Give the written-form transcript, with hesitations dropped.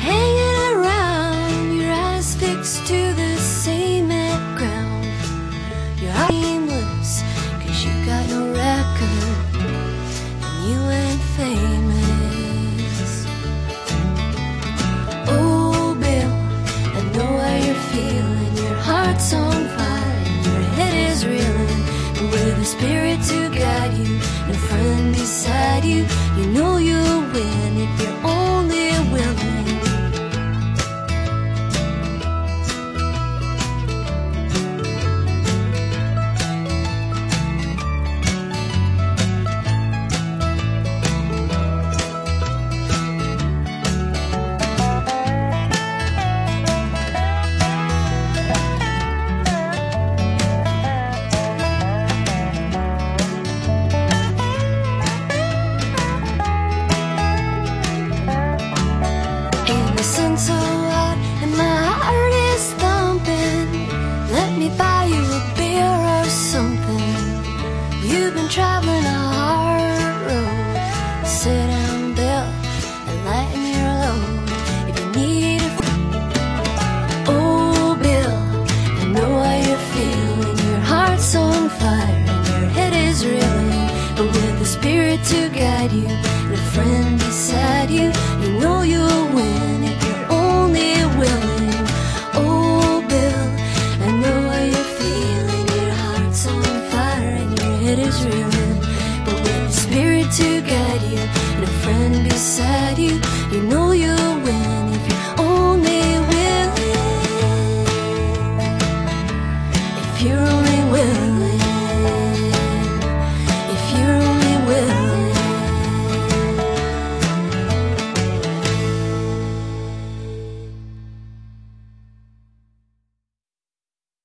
hanging around, your eyes fixed to the cement ground. Your heart aimless, 'cause you got no record, and you ain't famous. Oh, Bill, I know how you're feeling. Your heart's on fire, and your head is reeling. And with a spirit to guide you, and a friend beside you, you know you'll win if you're only willing. So hot and my heart is thumping. Let me buy you a beer or something. You've been traveling a hard road. Sit down, Bill, and lighten your load. If you need a oh, Bill, I know how you're feeling. Your heart's on fire and your head is reeling. But with a spirit to guide you and a friend beside you, you know you'll win if you're only willing. Oh, Bill, I know how you're feeling. Your heart's on fire and your head is reeling. But with a spirit to guide you and a friend beside you, you know you'll win if you're only willing. If you're only willing.